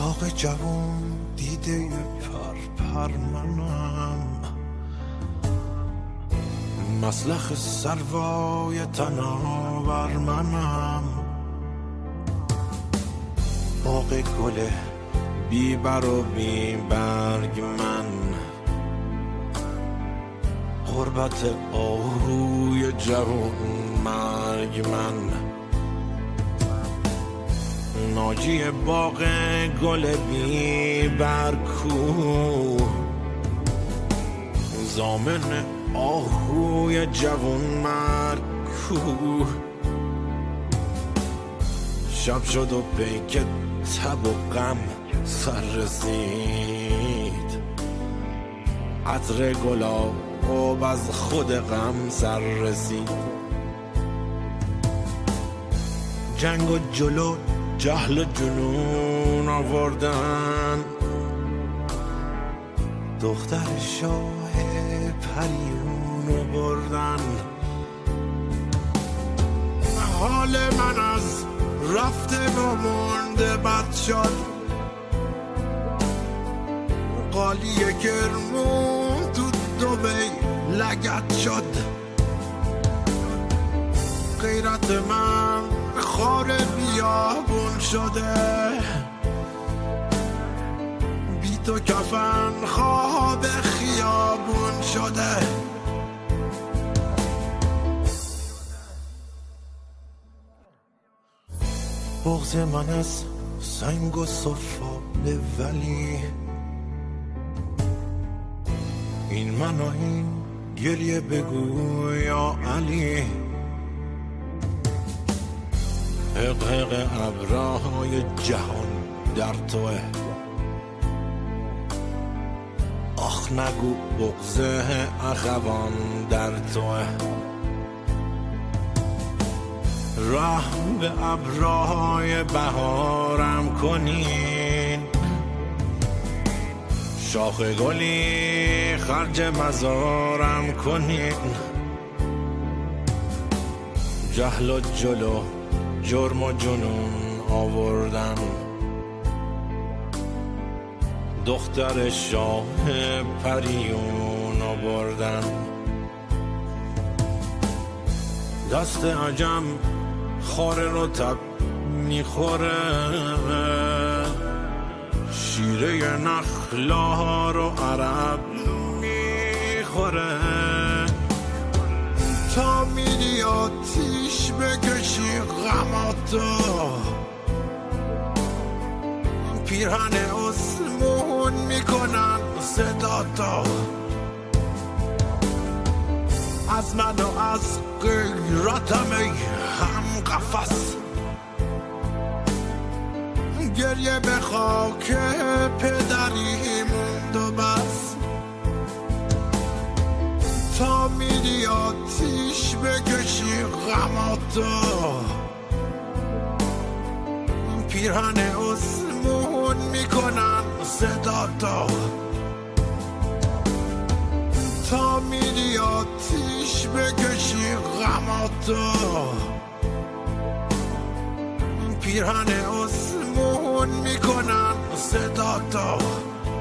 داغ جوون دیده پر منم، مسلخ سروای تناور منم، باغ گل بی بر و بی برگ من، غربت آهوی جوون مرگ من، ناجی باغ گل بی برکو، زامن آهوی جوون مرگ کو، شب شد و پیک تب و غم سر رسید، عطر گلاب از خود غم سر رسید، جنگ و جلو جهل و جنون آوردن، دختر شاه پریون بردن، حال من از رفته و مونده بد شد، قالی کرمون تو دبی لگت شد، غیرت من خار بیابون شده، بی تو کفن خواب خیابون شده. بغض من از سنگ و صفاله، ولی این من و این گریه بگو یا علی، حقق ابرهای جهان در توه، آخ نگو بغض اخوان در توه، رحم به ابرهای بهارم کنین، شاخ گلی خرج مزارم کنین، جهل و جلو جرم و جنون آوردن، دختر شاه پریون آوردن، دست عجم خار رو تب میخوره، شیره نخلا رو عرب میخوره، تا میری آتیش بکشی غماتو، پیرهن اسمون میکنن صداتو، از من و از غیرتم ای هم قفص، گریه به خاک پدری موند و بس، تا میری آتیش بکشی غماتو، پیرهن اسمون میکنن صداتو، تا میری آتیش بکشی غماتو، پیرهن اسمون میکنن صداتو.